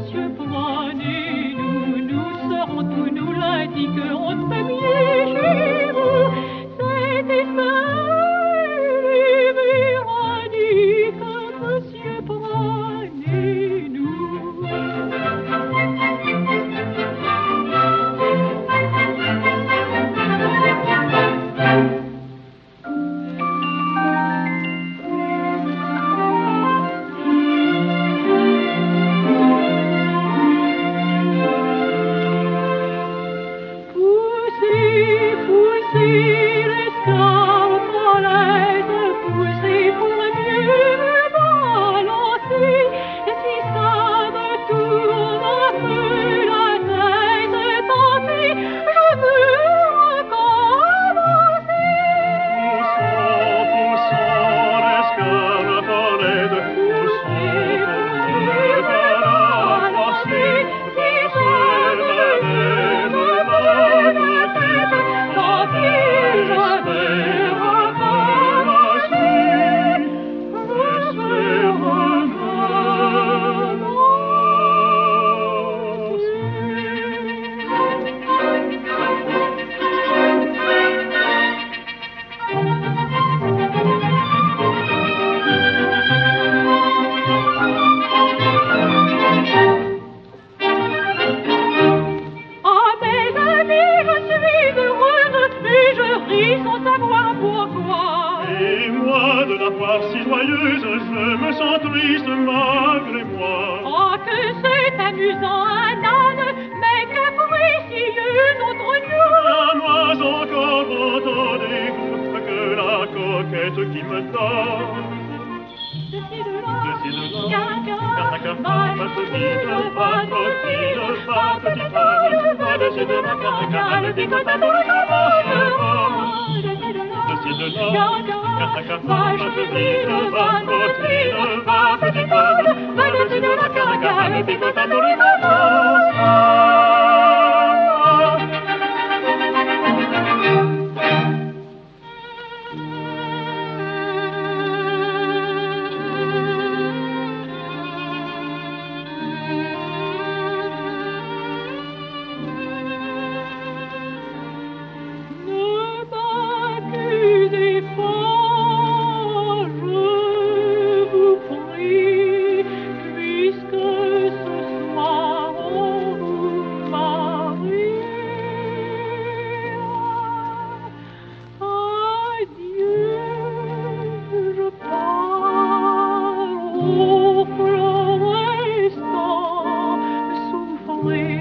monsieur, prenez-nous, nous serons tous, nous l'indiquerons de premier chez vous. C'était ça, véronique, monsieur, prenez-nous. Si joyeuse, je me sens triste malgré moi. Oh, que c'est amusant un âne, mais capricieux notre nous. Bien moins encore entendez que la coquette qui me donne. De ci de là, Caca, va, petite, va, petite, va, de ci de là, caca, le décote à nous, de ci de là, va, petite, va, petite, va, de ci de là, caca, le décote à nous, away.